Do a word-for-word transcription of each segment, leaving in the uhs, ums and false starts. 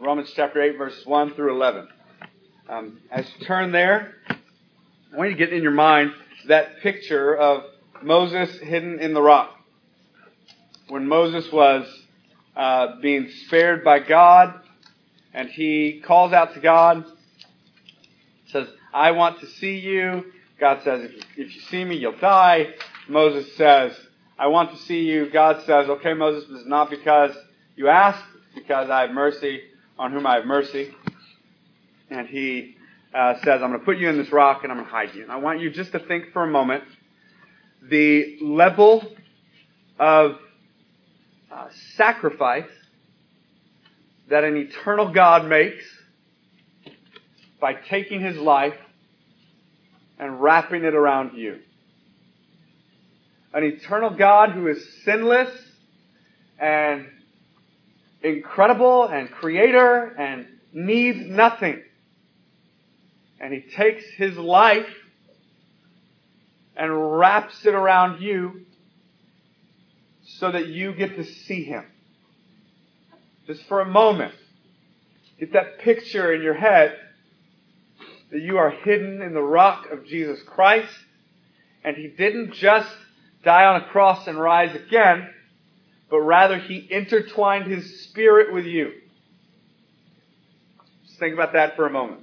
Romans chapter eight, verses one through eleven. Um, as you turn there, I want you to get in your mind that picture of Moses hidden in the rock. When Moses was uh, being spared by God, and he calls out to God, says, I want to see you. God says, if you, if you see me, you'll die. Moses says, I want to see you. God says, okay, Moses, this is not because you asked, it's because I have mercy on whom I have mercy. And he uh, says, I'm going to put you in this rock and I'm going to hide you. And I want you just to think for a moment the level of uh, sacrifice that an eternal God makes by taking his life and wrapping it around you. An eternal God who is sinless and incredible and creator and needs nothing. And he takes his life and wraps it around you so that you get to see him. Just for a moment, get that picture in your head that you are hidden in the rock of Jesus Christ, and he didn't just die on a cross and rise again, but rather he intertwined his spirit with you. Just think about that for a moment.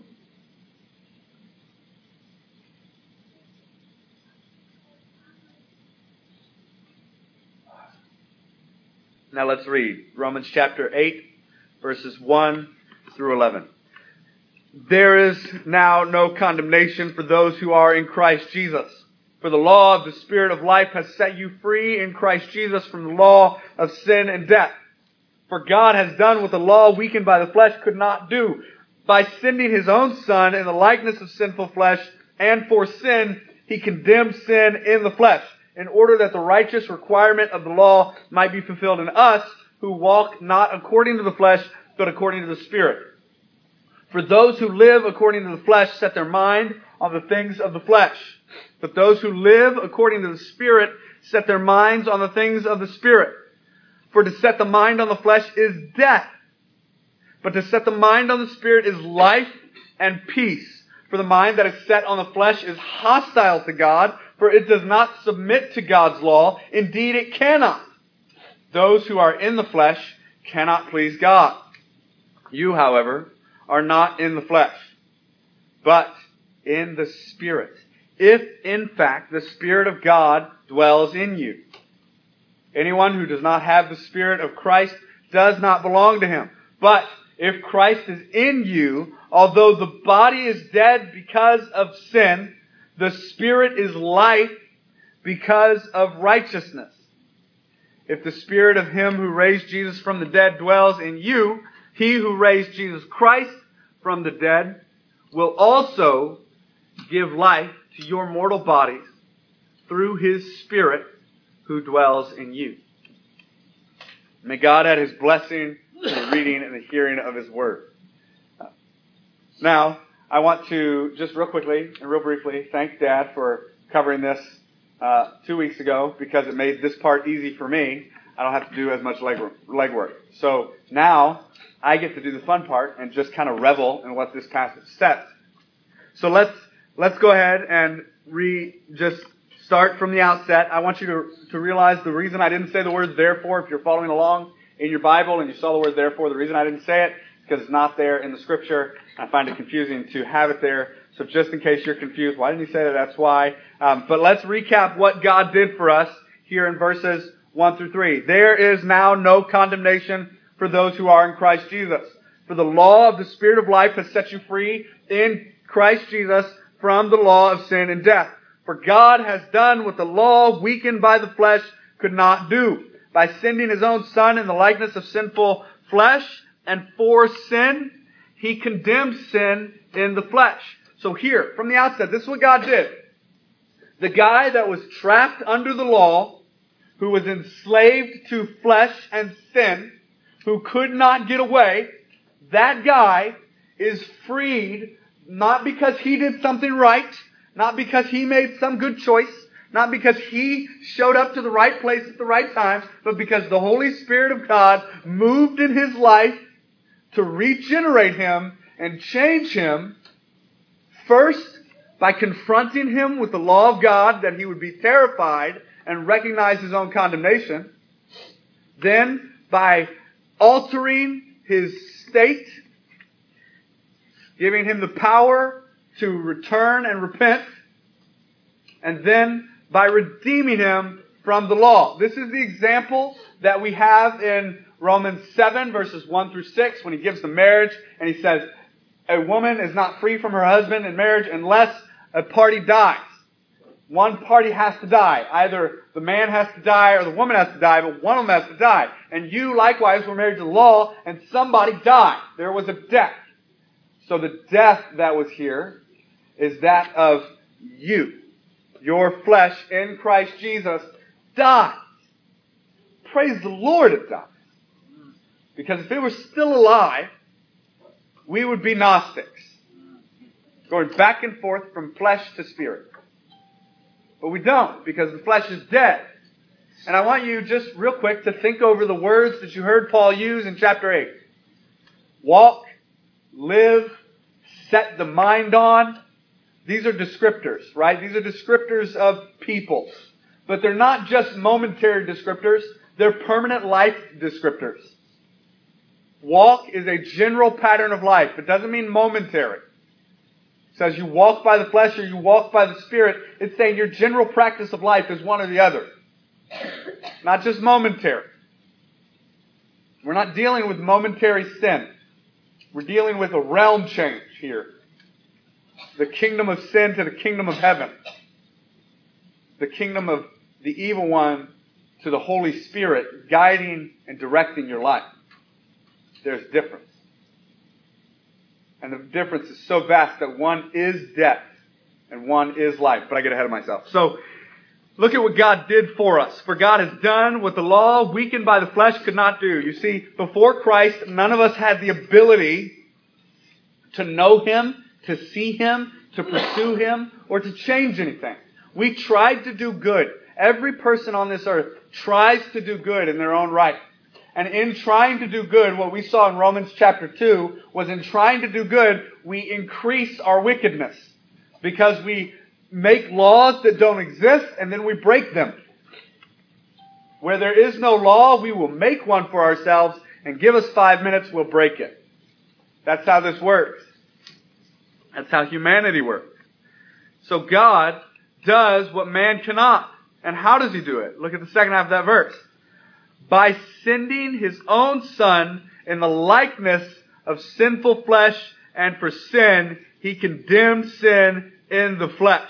Now let's read Romans chapter eight, verses one through eleven. There is now no condemnation for those who are in Christ Jesus. For the law of the Spirit of life has set you free in Christ Jesus from the law of sin and death. For God has done what the law weakened by the flesh could not do. By sending his own Son in the likeness of sinful flesh, and for sin, he condemned sin in the flesh, in order that the righteous requirement of the law might be fulfilled in us, who walk not according to the flesh, but according to the Spirit. For those who live according to the flesh set their mind on the things of the flesh. But those who live according to the Spirit set their minds on the things of the Spirit. For to set the mind on the flesh is death. But to set the mind on the Spirit is life and peace. For the mind that is set on the flesh is hostile to God, for it does not submit to God's law. Indeed, it cannot. Those who are in the flesh cannot please God. You, however, are not in the flesh, but in the Spirit, if in fact the Spirit of God dwells in you. Anyone who does not have the Spirit of Christ does not belong to him. But if Christ is in you, although the body is dead because of sin, the Spirit is life because of righteousness. If the Spirit of him who raised Jesus from the dead dwells in you, he who raised Jesus Christ from the dead will also give life to your mortal bodies through his Spirit who dwells in you. May God add his blessing to the reading and the hearing of his word. Now, I want to just real quickly and real briefly thank Dad for covering this uh, two weeks ago, because it made this part easy for me. I don't have to do as much leg legwork. So now I get to do the fun part and just kind of revel in what this passage says. So let's let's go ahead and re just start from the outset. I want you to, to realize the reason I didn't say the word therefore, if you're following along in your Bible and you saw the word therefore, the reason I didn't say it is because it's not there in the Scripture. I find it confusing to have it there. So just in case you're confused, why didn't he say that? That's why. Um, but let's recap what God did for us here in verses one through three. There is now no condemnation for those who are in Christ Jesus. For the law of the Spirit of life has set you free in Christ Jesus from the law of sin and death. For God has done what the law, weakened by the flesh, could not do. By sending his own Son in the likeness of sinful flesh, and for sin, he condemned sin in the flesh. So here, from the outset, this is what God did. The guy that was trapped under the law, who was enslaved to flesh and sin, who could not get away, that guy is freed not because he did something right, not because he made some good choice, not because he showed up to the right place at the right time, but because the Holy Spirit of God moved in his life to regenerate him and change him, first by confronting him with the law of God, that he would be terrified and recognize his own condemnation. Then by altering his state, giving him the power to return and repent. And then by redeeming him from the law. This is the example that we have in Romans seven, verses one through six, when he gives the marriage, and he says, a woman is not free from her husband in marriage unless a party dies. One party has to die. Either the man has to die or the woman has to die, but one of them has to die. And you likewise were married to the law, and somebody died. There was a death. So the death that was here is that of you. Your flesh in Christ Jesus died. Praise the Lord it died. Because if it were still alive, we would be Gnostics. Going back and forth from flesh to spirit. But we don't, because the flesh is dead. And I want you just real quick to think over the words that you heard Paul use in chapter eight. Walk, live, set the mind on. These are descriptors, right? These are descriptors of people. But they're not just momentary descriptors. They're permanent life descriptors. Walk is a general pattern of life. It doesn't mean momentary. It says you walk by the flesh or you walk by the Spirit. It's saying your general practice of life is one or the other. Not just momentary. We're not dealing with momentary sin. We're dealing with a realm change here. The kingdom of sin to the kingdom of heaven. The kingdom of the evil one to the Holy Spirit guiding and directing your life. There's difference. And the difference is so vast that one is death and one is life. But I get ahead of myself. So, look at what God did for us. For God has done what the law, weakened by the flesh, could not do. You see, before Christ, none of us had the ability to know Him, to see Him, to pursue Him, or to change anything. We tried to do good. Every person on this earth tries to do good in their own right. And in trying to do good, what we saw in Romans chapter two was in trying to do good, we increase our wickedness. Because we make laws that don't exist and then we break them. Where there is no law, we will make one for ourselves and give us five minutes, we'll break it. That's how this works. That's how humanity works. So God does what man cannot. And how does He do it? Look at the second half of that verse. By sending His own Son in the likeness of sinful flesh, and for sin, He condemned sin in the flesh.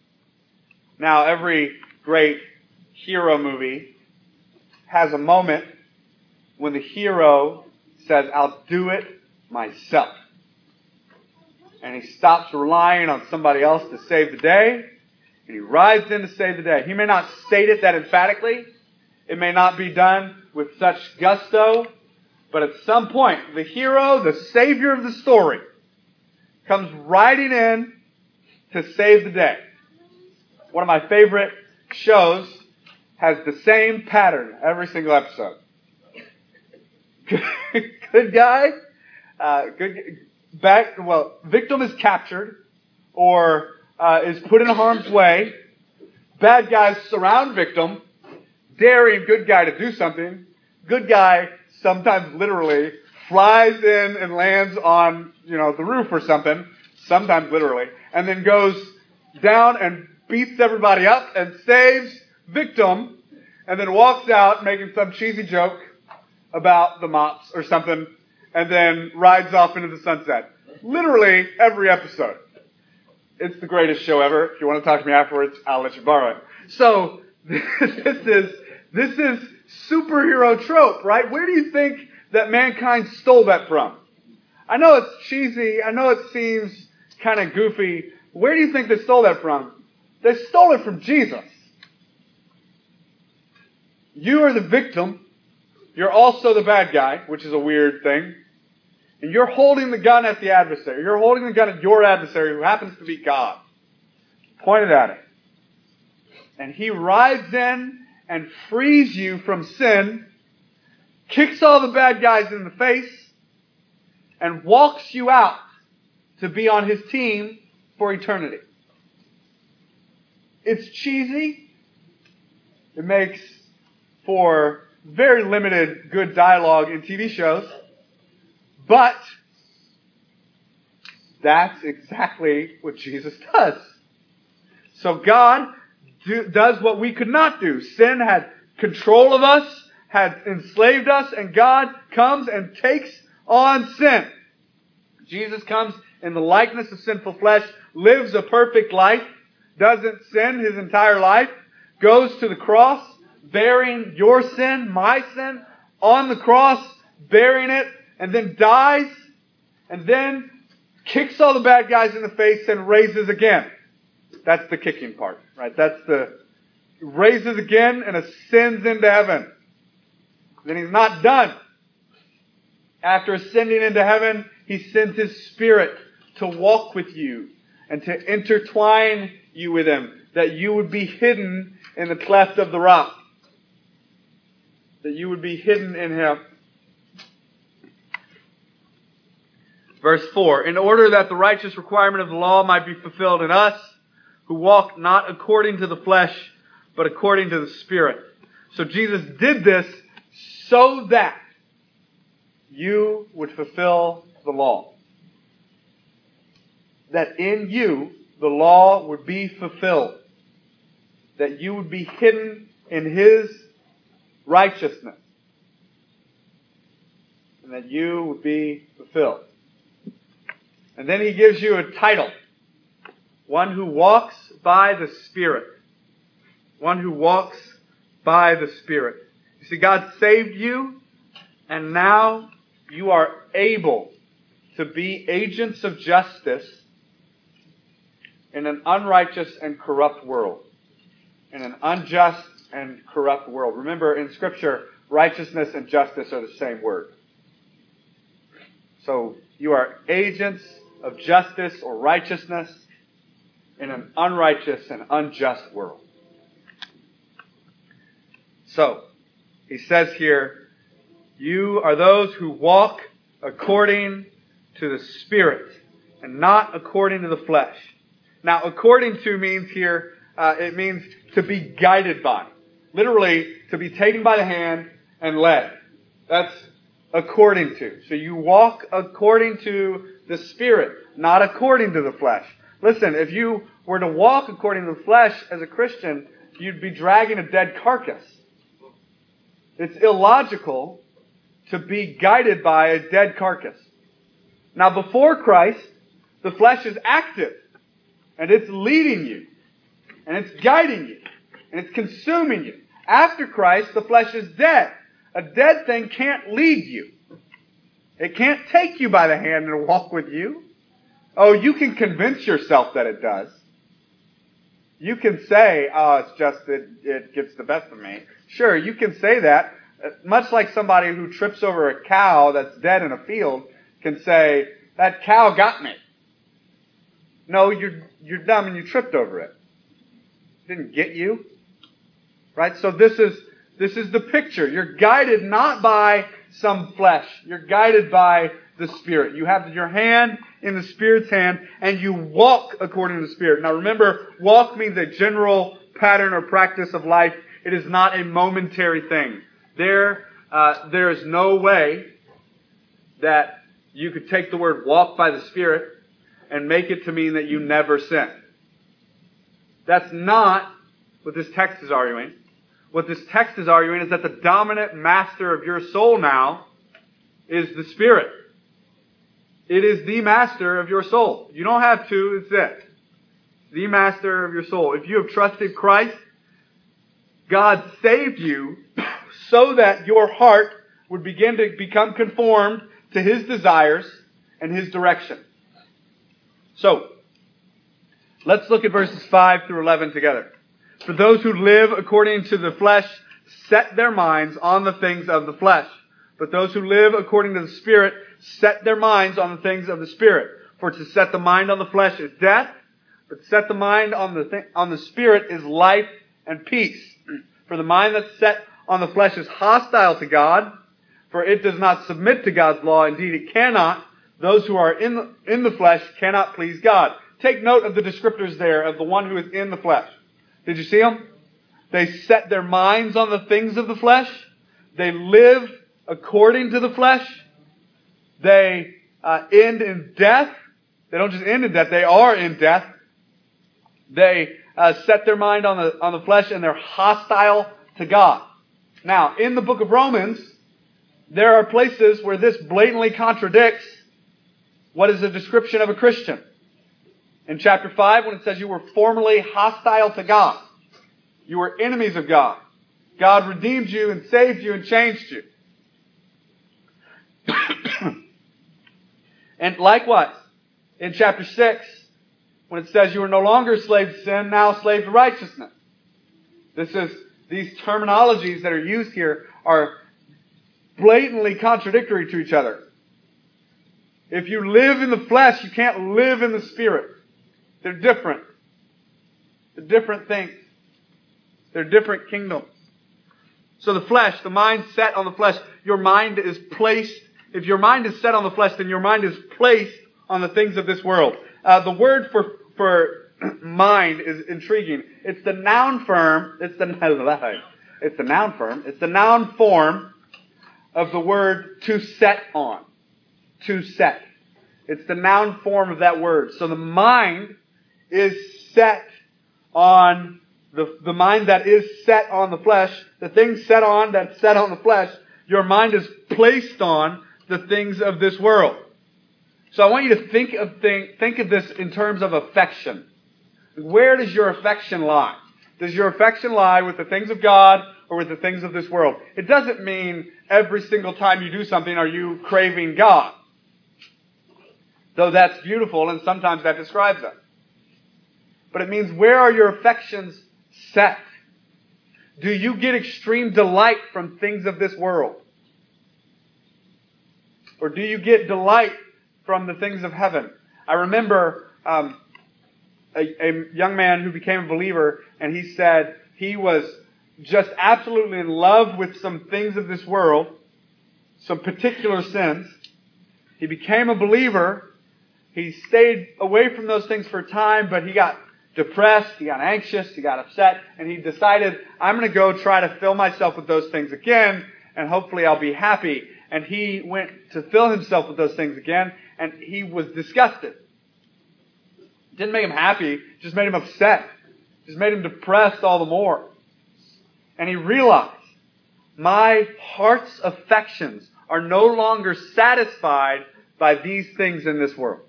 Now, every great hero movie has a moment when the hero says, I'll do it myself. And he stops relying on somebody else to save the day, and he rides in to save the day. He may not state it that emphatically. It may not be done with such gusto, but at some point, the hero, the savior of the story, comes riding in to save the day. One of my favorite shows has the same pattern every single episode. Good guy, uh, good back. Well, victim is captured or uh, is put in harm's way. Bad guys surround victim, daring good guy to do something. Good guy, sometimes literally, flies in and lands on, you know, the roof or something. Sometimes literally, and then goes down and beats everybody up and saves victim, and then walks out making some cheesy joke about the mops or something, and then rides off into the sunset. Literally every episode. It's the greatest show ever. If you want to talk to me afterwards, I'll let you borrow it. So, this is, this is superhero trope, right? Where do you think that mankind stole that from? I know it's cheesy. I know it seems kind of goofy. Where do you think they stole that from? They stole it from Jesus. You are the victim. You're also the bad guy, which is a weird thing. And you're holding the gun at the adversary. You're holding the gun at your adversary, who happens to be God. Pointed at it. And He rides in and frees you from sin, kicks all the bad guys in the face, and walks you out to be on His team for eternity. It's cheesy. It makes for very limited good dialogue in T V shows. But that's exactly what Jesus does. So God do, does what we could not do. Sin had control of us, had enslaved us, and God comes and takes on sin. Jesus comes in the likeness of sinful flesh, lives a perfect life, doesn't sin His entire life, goes to the cross, bearing your sin, my sin, on the cross, bearing it, and then dies, and then kicks all the bad guys in the face and raises again. That's the kicking part, right? That's the raises again and ascends into heaven. Then He's not done. After ascending into heaven, He sends His Spirit to walk with you and to intertwine you with Him, that you would be hidden in the cleft of the rock. That you would be hidden in Him. Verse four, in order that the righteous requirement of the law might be fulfilled in us, who walk not according to the flesh, but according to the Spirit. So Jesus did this so that you would fulfill the law. That in you, the law would be fulfilled. That you would be hidden in His righteousness. And that you would be fulfilled. And then He gives you a title. One who walks by the Spirit. One who walks by the Spirit. You see, God saved you, and now you are able to be agents of justice in an unrighteous and corrupt world. In an unjust and corrupt world. Remember, in Scripture, righteousness and justice are the same word. So, you are agents of justice or righteousness in an unrighteous and unjust world. So, he says here, you are those who walk according to the Spirit and not according to the flesh. Now, according to means here, uh, it means to be guided by. Literally, to be taken by the hand and led. That's according to. So you walk according to the Spirit, not according to the flesh. Listen, if you were to walk according to the flesh as a Christian, you'd be dragging a dead carcass. It's illogical to be guided by a dead carcass. Now, before Christ, the flesh is active, and it's leading you, and it's guiding you, and it's consuming you. After Christ, the flesh is dead. A dead thing can't lead you. It can't take you by the hand and walk with you. Oh, you can convince yourself that it does. You can say, oh, it's just that it gets the best of me. Sure, you can say that. Much like somebody who trips over a cow that's dead in a field can say, that cow got me. No, you're, you're dumb and you tripped over it. It didn't get you. Right? So this is, this is the picture. You're guided not by some flesh. You're guided by the Spirit. You have your hand in the Spirit's hand and you walk according to the Spirit. Now remember, walk means a general pattern or practice of life. It is not a momentary thing. There, uh, there is no way that you could take the word walk by the Spirit and make it to mean that you never sin. That's not what this text is arguing. What this text is arguing is that the dominant master of your soul now is the Spirit. It is the master of your soul. You don't have two, it's it. The master of your soul. If you have trusted Christ, God saved you so that your heart would begin to become conformed to His desires and His direction. So, let's look at verses five through eleven together. For those who live according to the flesh set their minds on the things of the flesh. But those who live according to the Spirit set their minds on the things of the Spirit. For to set the mind on the flesh is death, but to set the mind on the th- on the Spirit is life and peace. For the mind that's set on the flesh is hostile to God, for it does not submit to God's law. Indeed, it cannot. those who are in the, in the flesh cannot please God. Take note of the descriptors there of the one who is in the flesh. Did you see them? They set their minds on the things of the flesh. They live according to the flesh. They uh, end in death. They don't just end in death, they are in death. They uh, set their mind on the on the flesh, and they're hostile to God. Now, in the book of Romans, there are places where this blatantly contradicts what is a description of a Christian. In chapter five, when it says you were formerly hostile to God. You were enemies of God. God redeemed you and saved you and changed you. And likewise, in chapter six, when it says you are no longer slave to sin, now slave to righteousness. This is, these terminologies that are used here are blatantly contradictory to each other. If you live in the flesh, you can't live in the Spirit. They're different. They're different things. They're different kingdoms. So the flesh, the mind set on the flesh, your mind is placed, if your mind is set on the flesh, then your mind is placed on the things of this world. Uh, the word for, for mind is intriguing. It's the noun form, it's the, it's the noun form, it's the noun form of the word to set on. To set. It's the noun form of that word. So the mind is set on the, the mind that is set on the flesh, the things set on that's set on the flesh, your mind is placed on the things of this world. So I want you to think of think, think of this in terms of affection. Where does your affection lie? Does your affection lie with the things of God or with the things of this world? It doesn't mean every single time you do something are you craving God. Though that's beautiful and sometimes that describes us. But it means, where are your affections set? Do you get extreme delight from things of this world? Or do you get delight from the things of heaven? I remember um, a, a young man who became a believer, and he said he was just absolutely in love with some things of this world, some particular sins. He became a believer. He stayed away from those things for a time, but he got depressed, he got anxious, he got upset, and he decided, I'm going to go try to fill myself with those things again, and hopefully I'll be happy. And he went to fill himself with those things again, and he was disgusted. It didn't make him happy, it just made him upset. It just made him depressed all the more. And he realized, my heart's affections are no longer satisfied by these things in this world.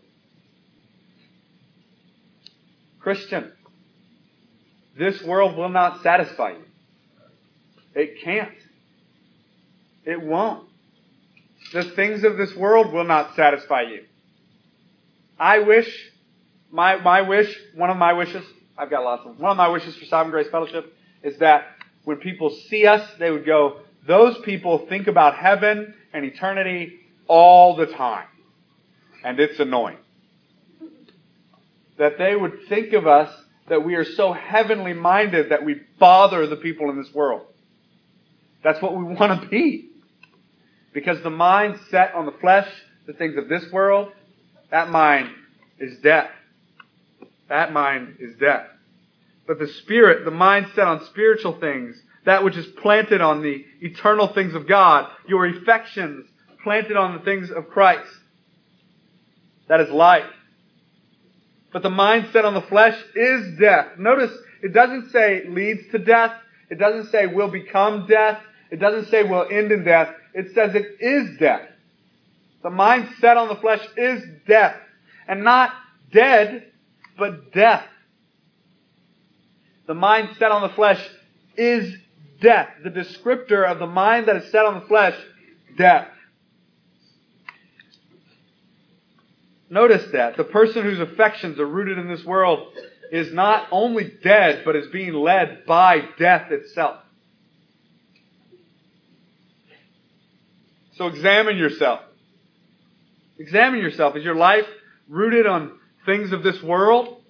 Christian, this world will not satisfy you. It can't. It won't. The things of this world will not satisfy you. I wish, my my wish, one of my wishes, I've got lots of them, one of my wishes for Sovereign Grace Fellowship is that when people see us, they would go, those people think about heaven and eternity all the time. And it's annoying. That they would think of us that we are so heavenly minded that we bother the people in this world. That's what we want to be. Because the mind set on the flesh, the things of this world, that mind is death. That mind is death. But the spirit, the mind set on spiritual things, that which is planted on the eternal things of God, your affections planted on the things of Christ, that is life. But the mind set on the flesh is death. Notice, it doesn't say leads to death. It doesn't say will become death. It doesn't say will end in death. It says it is death. The mind set on the flesh is death. And not dead, but death. The mind set on the flesh is death. The descriptor of the mind that is set on the flesh, death. Notice that. The person whose affections are rooted in this world is not only dead, but is being led by death itself. So examine yourself. Examine yourself. Is your life rooted on things of this world?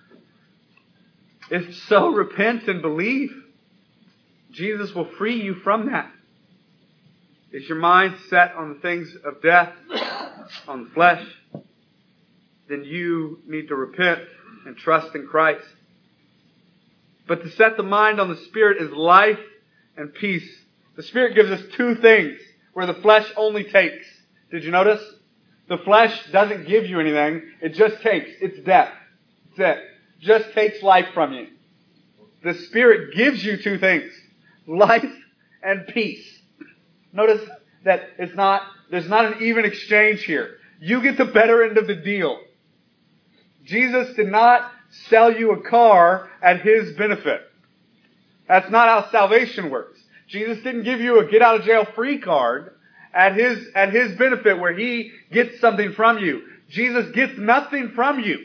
If so, repent and believe. Jesus will free you from that. Is your mind set on the things of death? on the flesh, then you need to repent and trust in Christ. But to set the mind on the Spirit is life and peace. The Spirit gives us two things where the flesh only takes. Did you notice? The flesh doesn't give you anything. It just takes. It's death. That's it. Just takes life from you. The Spirit gives you two things. Life and peace. Notice that it's not, there's not an even exchange here. You get the better end of the deal. Jesus did not sell you a car at His benefit. That's not how salvation works. Jesus didn't give you a get out of jail free card at His, at His benefit where He gets something from you. Jesus gets nothing from you.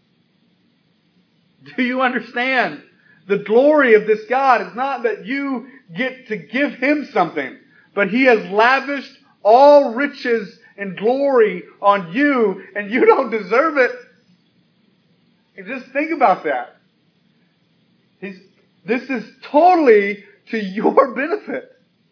Do you understand? The glory of this God is not that you get to give Him something, but He has lavished all riches and glory on you, and you don't deserve it. And just think about that. He's, this is totally to your benefit.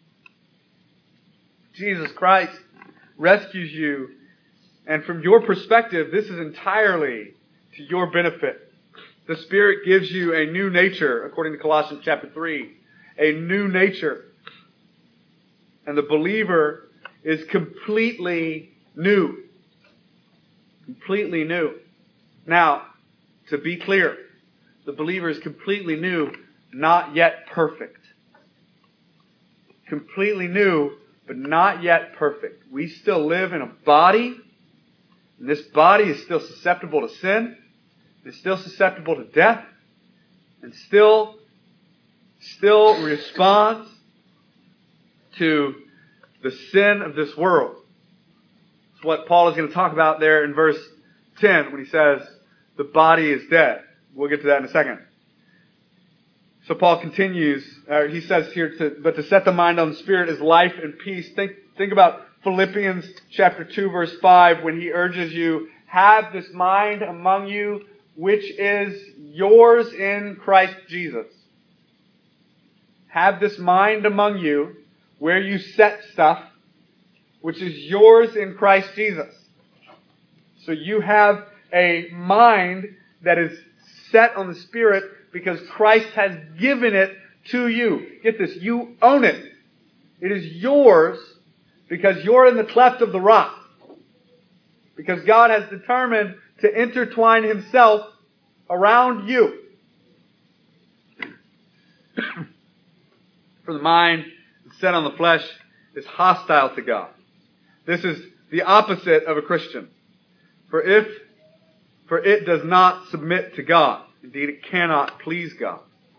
Jesus Christ rescues you, and from your perspective, this is entirely to your benefit. The Spirit gives you a new nature, according to Colossians chapter three. A new nature. And the believer is completely new. Completely new. Now, to be clear, the believer is completely new, not yet perfect. Completely new, but not yet perfect. We still live in a body, and this body is still susceptible to sin. It's still susceptible to death, and still, still responds to the sin of this world. It's what Paul is going to talk about there in verse ten when he says, the body is dead. We'll get to that in a second. So Paul continues, uh, he says here, to, but to set the mind on the Spirit is life and peace. Think, think about Philippians chapter two verse five when he urges you, have this mind among you, which is yours in Christ Jesus. Have this mind among you, where you set stuff, which is yours in Christ Jesus. So you have a mind that is set on the Spirit because Christ has given it to you. Get this, you own it. It is yours because you're in the cleft of the rock. Because God has determined to intertwine Himself around you. For the mind set on the flesh is hostile to God. This is the opposite of a Christian. For if, for it does not submit to God. Indeed, it cannot please God.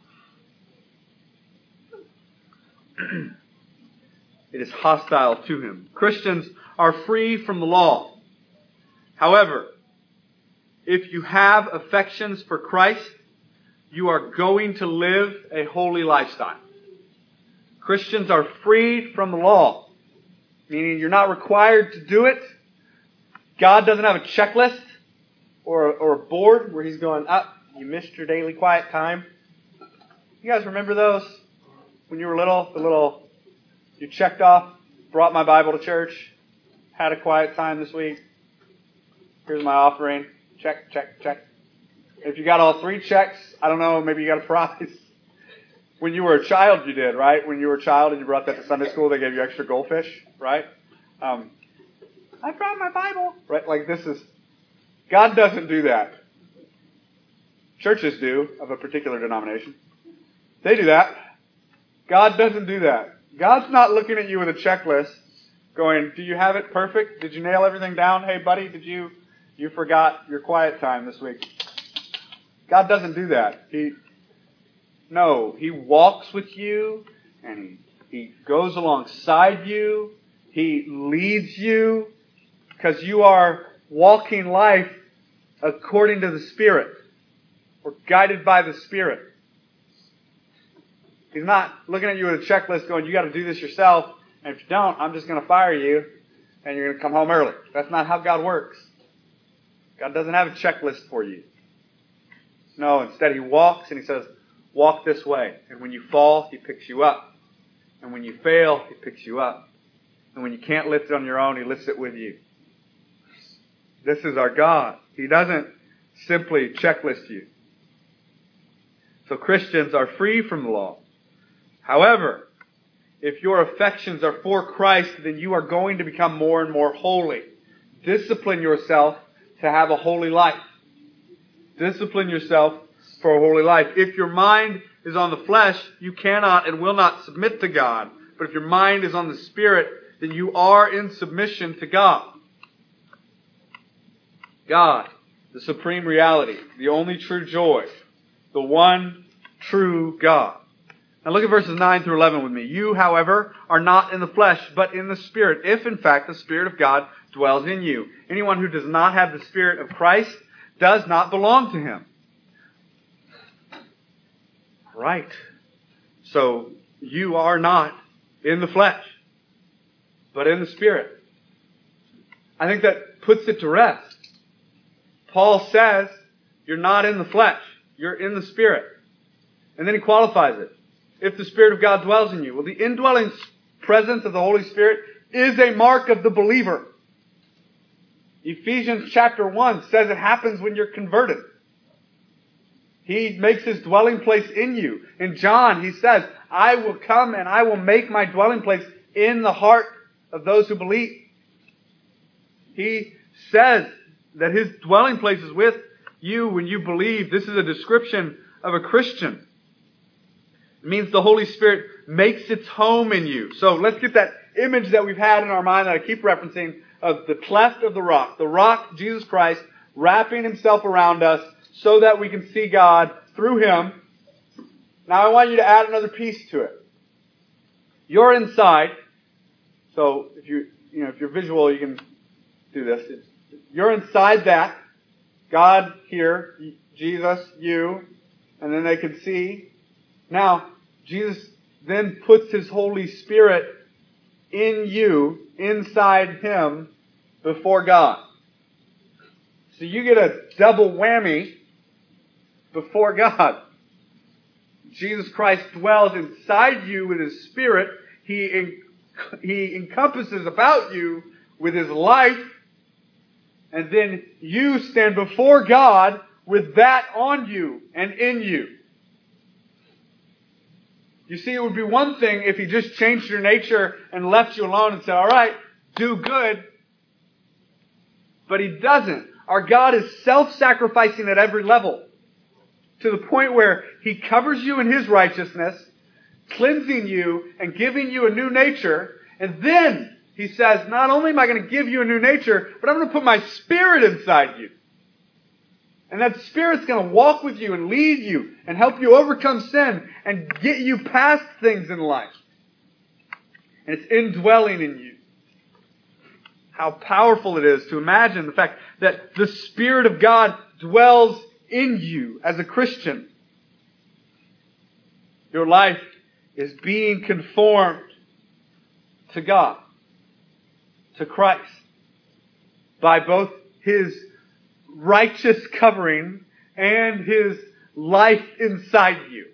It is hostile to Him. Christians are free from the law. However, if you have affections for Christ, you are going to live a holy lifestyle. Christians are freed from the law, meaning you're not required to do it. God doesn't have a checklist or, or a board where He's going, up, oh, you missed your daily quiet time. You guys remember those? When you were little, the little, you checked off, brought my Bible to church, had a quiet time this week. Here's my offering. Check, check, check. If you got all three checks, I don't know, maybe you got a prize. When you were a child, you did, right? When you were a child and you brought that to Sunday school, they gave you extra goldfish, right? Um, I brought my Bible. Right? Like this is, God doesn't do that. Churches do, of a particular denomination. They do that. God doesn't do that. God's not looking at you with a checklist going, do you have it perfect? Did you nail everything down? Hey, buddy, did you... You forgot your quiet time this week. God doesn't do that. He, no, He walks with you and He, He goes alongside you. He leads you because you are walking life according to the Spirit or guided by the Spirit. He's not looking at you with a checklist going, you got to do this yourself. And if you don't, I'm just going to fire you and you're going to come home early. That's not how God works. God doesn't have a checklist for you. No, instead He walks and He says, walk this way. And when you fall, He picks you up. And when you fail, He picks you up. And when you can't lift it on your own, He lifts it with you. This is our God. He doesn't simply checklist you. So Christians are free from the law. However, if your affections are for Christ, then you are going to become more and more holy. Discipline yourself to have a holy life. Discipline yourself for a holy life. If your mind is on the flesh, you cannot and will not submit to God. But if your mind is on the Spirit, then you are in submission to God. God, the supreme reality, the only true joy, the one true God. Now look at verses nine through eleven with me. You, however, are not in the flesh, but in the Spirit, if in fact the Spirit of God dwells in you. Anyone who does not have the Spirit of Christ does not belong to Him. Right. So you are not in the flesh, but in the Spirit. I think that puts it to rest. Paul says, you're not in the flesh, you're in the Spirit. And then he qualifies it. If the Spirit of God dwells in you. Well, the indwelling presence of the Holy Spirit is a mark of the believer. Ephesians chapter one says it happens when you're converted. He makes His dwelling place in you. In John, he says, I will come and I will make my dwelling place in the heart of those who believe. He says that His dwelling place is with you when you believe. This is a description of a Christian. It means the Holy Spirit makes its home in you. So let's get that image that we've had in our mind that I keep referencing of the cleft of the rock. The rock, Jesus Christ, wrapping Himself around us so that we can see God through Him. Now I want you to add another piece to it. You're inside. So if you, you know, if you're visual, you can do this. It's, you're inside that. God here, Jesus, you, and then they can see. Now, Jesus then puts His Holy Spirit in you, inside Him, before God. So you get a double whammy before God. Jesus Christ dwells inside you with His Spirit. He, en- he encompasses about you with His life. And then you stand before God with that on you and in you. You see, it would be one thing if He just changed your nature and left you alone and said, all right, do good. But He doesn't. Our God is self-sacrificing at every level, to the point where He covers you in His righteousness, cleansing you and giving you a new nature. And then He says, not only am I going to give you a new nature, but I'm going to put my Spirit inside you. And that Spirit's going to walk with you and lead you and help you overcome sin and get you past things in life. And it's indwelling in you. How powerful it is to imagine the fact that the Spirit of God dwells in you as a Christian. Your life is being conformed to God, to Christ, by both His righteous covering and His life inside you.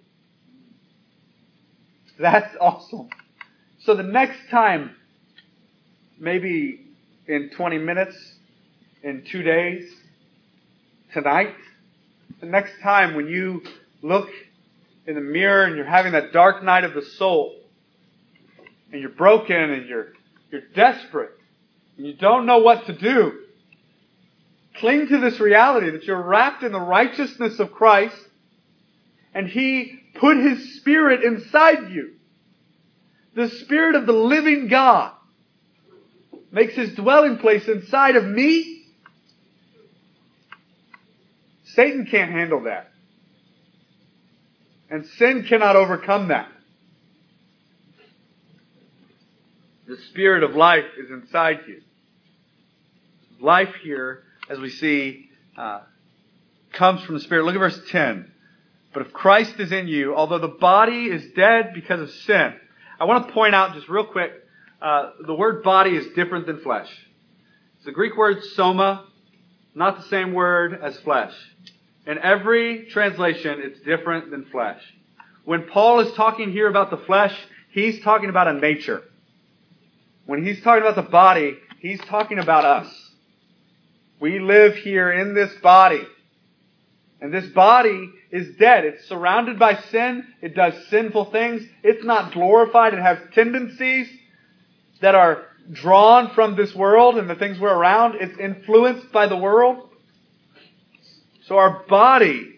That's awesome. So the next time, maybe in twenty minutes, in two days, tonight, the next time when you look in the mirror and you're having that dark night of the soul, and you're broken and you're you're desperate, and you don't know what to do, cling to this reality that you're wrapped in the righteousness of Christ, and He put His Spirit inside you. The Spirit of the living God makes His dwelling place inside of me. Satan can't handle that. And sin cannot overcome that. The Spirit of life is inside you. Life here, as we see, uh, comes from the Spirit. Look at verse ten. But if Christ is in you, although the body is dead because of sin. I want to point out just real quick, uh, the word body is different than flesh. It's the Greek word soma, not the same word as flesh. In every translation, it's different than flesh. When Paul is talking here about the flesh, he's talking about a nature. When he's talking about the body, he's talking about us. We live here in this body. And this body is dead. It's surrounded by sin. It does sinful things. It's not glorified. It has tendencies that are drawn from this world and the things we're around. It's influenced by the world. So our body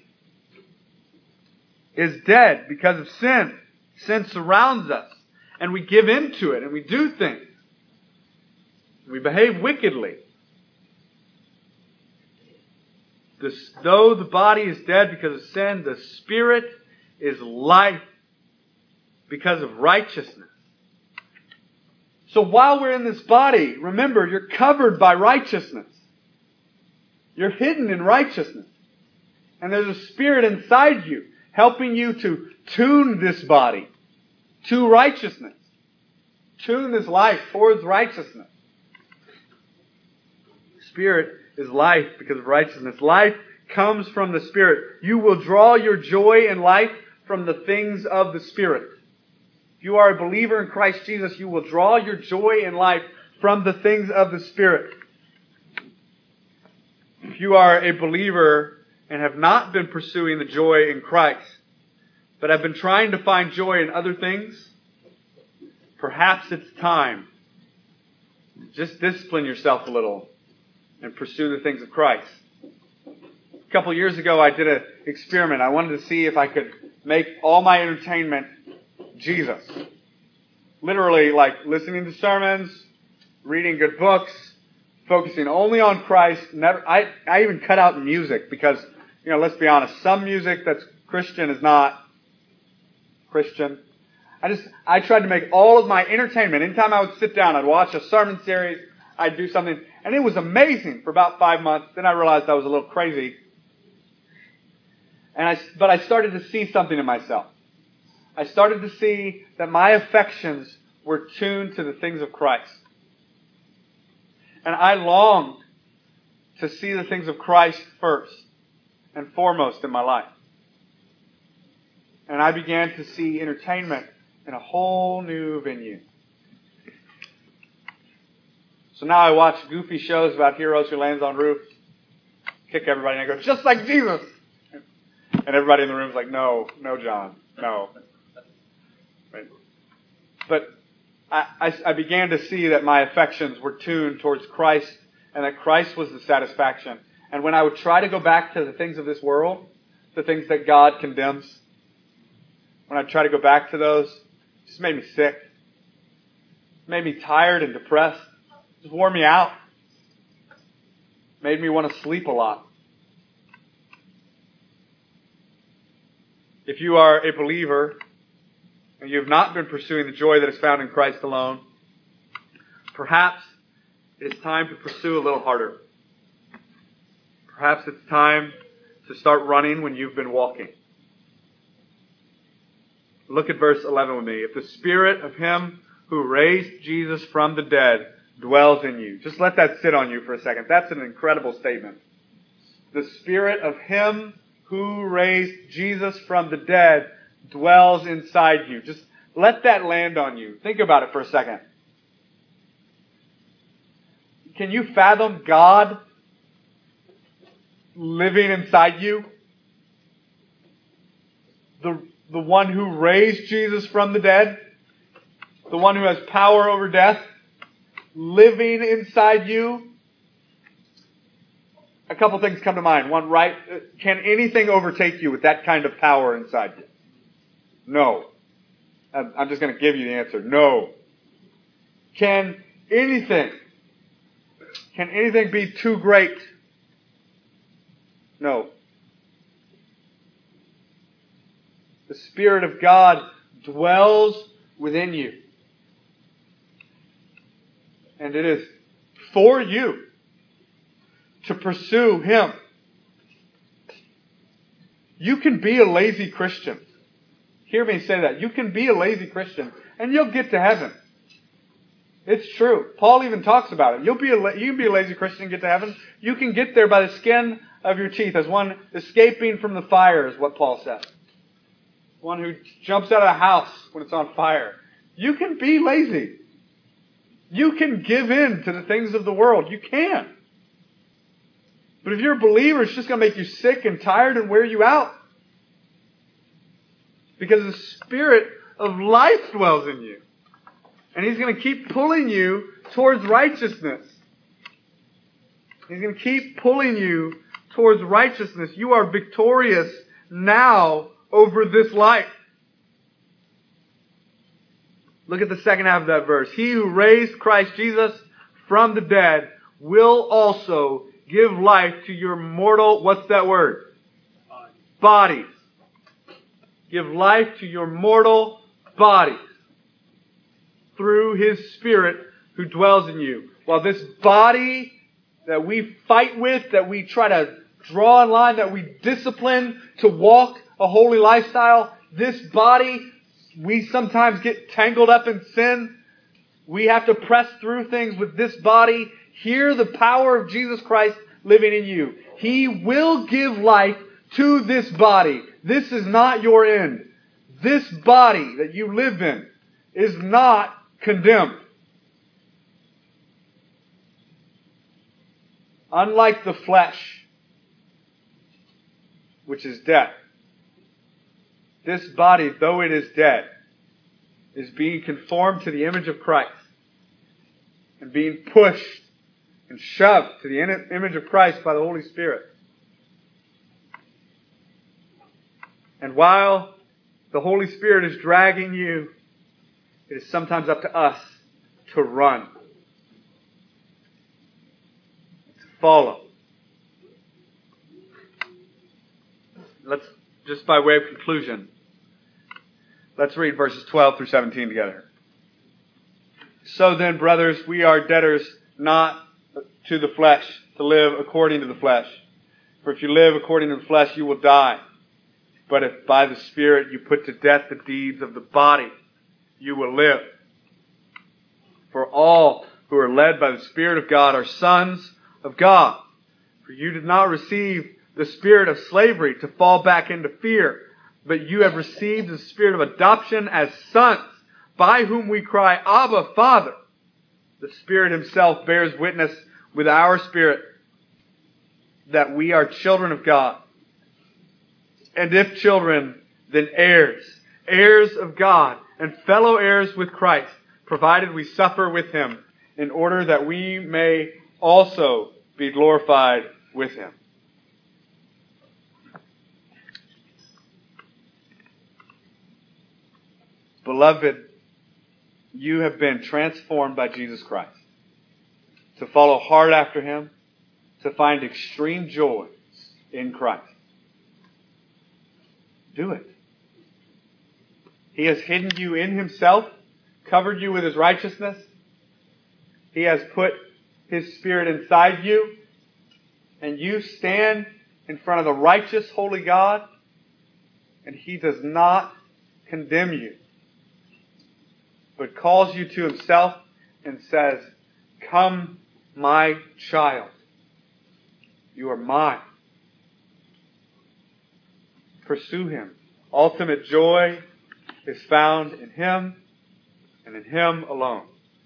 is dead because of sin. Sin surrounds us. And we give in to it. And we do things. We behave wickedly. This, though the body is dead because of sin, the Spirit is life because of righteousness. So while we're in this body, remember, you're covered by righteousness. You're hidden in righteousness. And there's a Spirit inside you helping you to tune this body to righteousness. Tune this life towards righteousness. Spirit is life because of righteousness. Life comes from the Spirit. You will draw your joy in life from the things of the Spirit. If you are a believer in Christ Jesus, you will draw your joy in life from the things of the Spirit. If you are a believer and have not been pursuing the joy in Christ, but have been trying to find joy in other things, perhaps it's time. Just discipline yourself a little and pursue the things of Christ. A couple years ago, I did an experiment. I wanted to see if I could make all my entertainment Jesus. Literally, like listening to sermons, reading good books, focusing only on Christ. Never, I, I even cut out music because, you know, let's be honest, some music that's Christian is not Christian. I just, I tried to make all of my entertainment. Anytime I would sit down, I'd watch a sermon series, I'd do something. And it was amazing for about five months. Then I realized I was a little crazy. And I, but I started to see something in myself. I started to see that my affections were tuned to the things of Christ. And I longed to see the things of Christ first and foremost in my life. And I began to see entertainment in a whole new venue. So now I watch goofy shows about heroes who lands on roofs, kick everybody, and I go, just like Jesus! And everybody in the room is like, no, no, John, no. Right? But I, I, I began to see that my affections were tuned towards Christ and that Christ was the satisfaction. And when I would try to go back to the things of this world, the things that God condemns, when I try to go back to those, it just made me sick. It made me tired and depressed. It just wore me out. Made me want to sleep a lot. If you are a believer and you have not been pursuing the joy that is found in Christ alone, perhaps it is time to pursue a little harder. Perhaps it's time to start running when you've been walking. Look at verse eleven with me. If the Spirit of Him who raised Jesus from the dead dwells in you. Just let that sit on you for a second. That's an incredible statement. The Spirit of Him who raised Jesus from the dead dwells inside you. Just let that land on you. Think about it for a second. Can you fathom God living inside you? The, the one who raised Jesus from the dead? The one who has power over death? Living inside you? A couple things come to mind. One, right? Can anything overtake you with that kind of power inside you? No. I'm just going to give you the answer. No. Can anything, can anything be too great? No. The Spirit of God dwells within you. And it is for you to pursue Him. You can be a lazy Christian. Hear me say that. You can be a lazy Christian and you'll get to heaven. It's true. Paul even talks about it. You'll be a, you can be a lazy Christian and get to heaven. You can get there by the skin of your teeth, as one escaping from the fire, is what Paul says. One who jumps out of a house when it's on fire. You can be lazy. You can give in to the things of the world. You can. But if you're a believer, it's just going to make you sick and tired and wear you out. Because the Spirit of life dwells in you. And He's going to keep pulling you towards righteousness. He's going to keep pulling you towards righteousness. You are victorious now over this life. Look at the second half of that verse. He who raised Christ Jesus from the dead will also give life to your mortal, what's that word? Bodies. Give life to your mortal bodies through His Spirit who dwells in you. While this body that we fight with, that we try to draw in line, that we discipline to walk a holy lifestyle, this body, we sometimes get tangled up in sin. We have to press through things with this body. Hear the power of Jesus Christ living in you. He will give life to this body. This is not your end. This body that you live in is not condemned. Unlike the flesh, which is death, this body, though it is dead, is being conformed to the image of Christ and being pushed and shoved to the image of Christ by the Holy Spirit. And while the Holy Spirit is dragging you, it is sometimes up to us to run, to follow. Let's, just by way of conclusion, let's read verses twelve through seventeen together. So then, brothers, we are debtors not to the flesh, to live according to the flesh. For if you live according to the flesh, you will die. But if by the Spirit you put to death the deeds of the body, you will live. For all who are led by the Spirit of God are sons of God. For you did not receive the spirit of slavery to fall back into fear, but you have received the Spirit of adoption as sons, by whom we cry, Abba, Father. The Spirit Himself bears witness with our spirit that we are children of God. And if children, then heirs, heirs of God, and fellow heirs with Christ, provided we suffer with Him, in order that we may also be glorified with Him. Beloved, you have been transformed by Jesus Christ to follow hard after Him, to find extreme joy in Christ. Do it. He has hidden you in Himself, covered you with His righteousness. He has put His Spirit inside you, and you stand in front of the righteous, holy God, and He does not condemn you, but calls you to Himself and says, Come, my child. You are mine. Pursue Him. Ultimate joy is found in Him and in Him alone.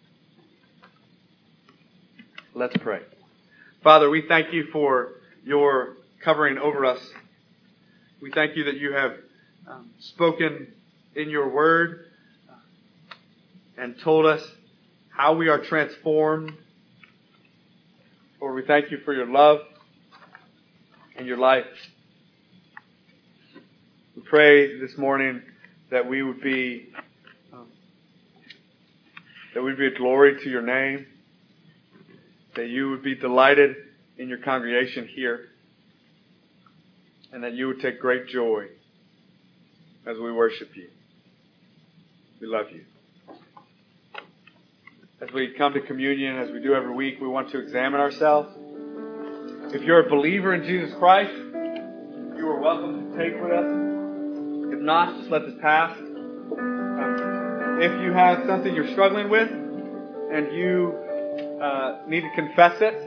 Let's pray. Father, we thank You for Your covering over us. We thank You that You have um, spoken in Your Word and told us how we are transformed. Lord, we thank You for Your love and Your life. We pray this morning that we would be um, that we would be a glory to Your name, that You would be delighted in Your congregation here, and that You would take great joy as we worship You. We love You. As we come to communion, as we do every week, we want to examine ourselves. If you're a believer in Jesus Christ, you are welcome to take with us. If not, just let this pass. Um, if you have something you're struggling with and you uh, need to confess it,